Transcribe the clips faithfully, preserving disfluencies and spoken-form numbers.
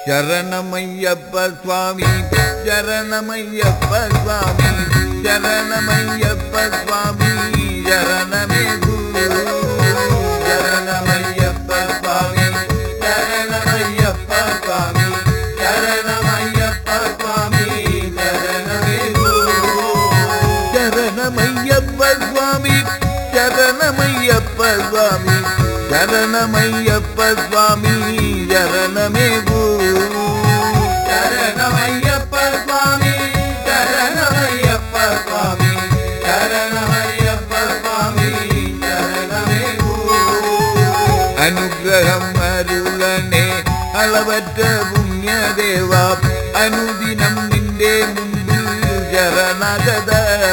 ശരണമയ്യപ്പ സ്വാമി ശരണമയ്യപ്പ സ്വാമി ശരണമയ്യപ്പ സ്വാമി ശരണമേ ഗുരു ശരണമയ്യപ്പ സ്വാമി ശരണമയ്യപ്പ സ്വാമി ശരണമയ്യപ്പ സ്വാമി ശരണമേ ഗുരു ശരണമയ്യപ്പ സ്വാമി ശരണമയ്യപ്പ സ്വാമി ശരണമയ്യപ്പ സ്വാമി ശരണമേ ഗുരു ശരണമയ്യപ്പ സ്വാമി ശരണമയ്യപ്പ സ്വാമി ശരണമയ്യപ്പ സ്വാമി ശരണമേ ഗുരു അനുഗ്രഹം അരുളണേ അളവറ്റ പുണ്യദേവ അനുദിനം നിന്റെ മുമ്പിൽ ശരണഗത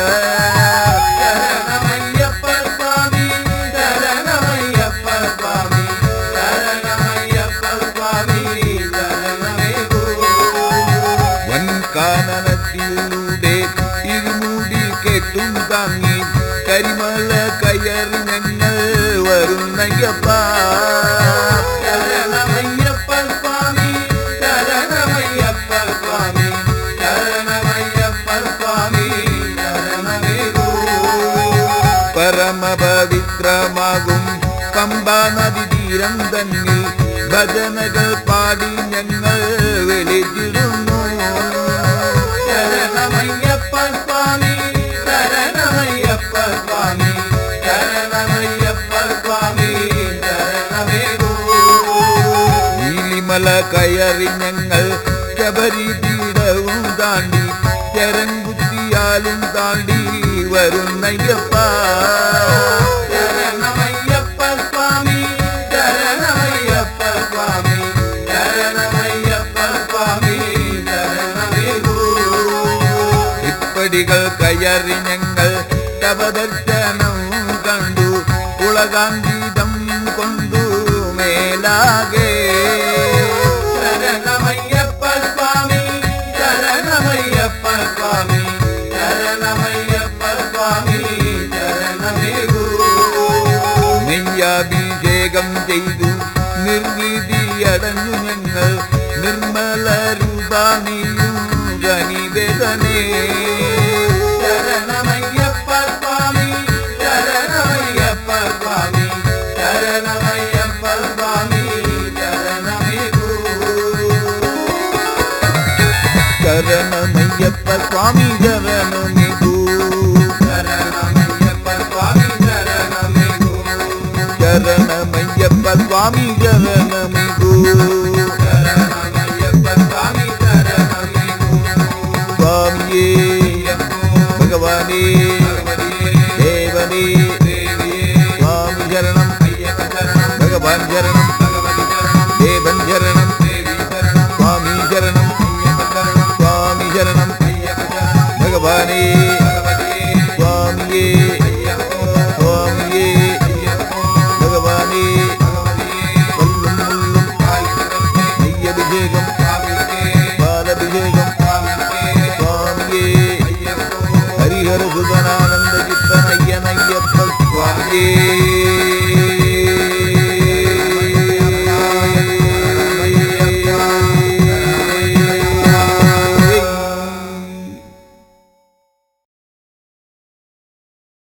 കാനനത്തിലൂടെ ഇരുമൂടി കെട്ടും താങ്ങി കരിമല കയറി ഞങ്ങൾ വരുന്നയ്യപ്പ ശരണമയ്യപ്പ സ്വാമി ശരണമയ്യപ്പ സ്വാമി ശരണമയ്യപ്പ സ്വാമി ശരണമേ ഗുരു പരമപവിത്രമാകും പമ്പാ നദി തീരം തന്നിൽ ഭജനകൾ പാടി ഞങ്ങൾ വിളിച്ചിടുന്നു ശരണമയ്യപ്പ സ്വാമി ശരണമയ്യപ്പ സ്വാമി ശരണമയ്യപ്പ സ്വാമി ശരണമേ ഗുരു നീലിമല കയറി ഞങ്ങൾ ശബരി പീഠവും താണ്ടി ചരംകുത്തിയാലും താണ്ടി വരുന്നയ്യപ്പ ശരണമയ്യപ്പ സ്വാമി ശരണമയ്യപ്പ സ്വാമി ശരണമയ്യപ്പ സ്വാമി പടികൾ കയറി ഞങ്ങൾ ശബദർശനം കണ്ടു ഉളകാന്തീതം കൊണ്ടു മേലാകെ ശരണമയ്യപ്പ സ്വാമി ശരണമയ്യപ്പ സ്വാമി ശരണമയ്യപ്പ സ്വാമി ശരണമേ ഗുരു നെയ്യാഭിഷേകം ചെയ്തു നിർവീതിയടഞ്ഞു ഞങ്ങൾ നിർമ്മല രൂപാണിയും ഗണിവേദനേ ശരണമയ്യപ്പ സ്വാമി ശരണമയ്യപ്പ സ്വാമി ശരണമയ്യപ്പ സ്വാമി ശരണമേ ഗുരു ശരണമയ്യപ്പ സ്വാമി ശരണമേ ഗുരു ശരണമയ്യപ്പ സ്വാമി ശരണമേ ഗുരു ശരണമയ്യപ്പ സ്വാമി ശരണമേ ഗുരു ശരണമയ്യപ്പ സ്വാമി ശരണമേ ഗുരു സ്വാമിയേ ഭഗവാനേ ദേവനേ സ്വാമി ശരണം ഭഗവാൻ ശരണം ദേവൻ ശരണം സ്വാമി ശരണം സ്വാമി ശരണം ഭഗവാനേ സ്വാമിയേ സ്വാമിയേ ഭഗവാനേ കൊല്ലും മുള്ളും നെയ്യഭിഷേകം പാലഭിഷേകം ഹരിഹര സുഗനാനന്ദ ചിത്തനയ്യനയ്യപ്പ സ്വാമിയേ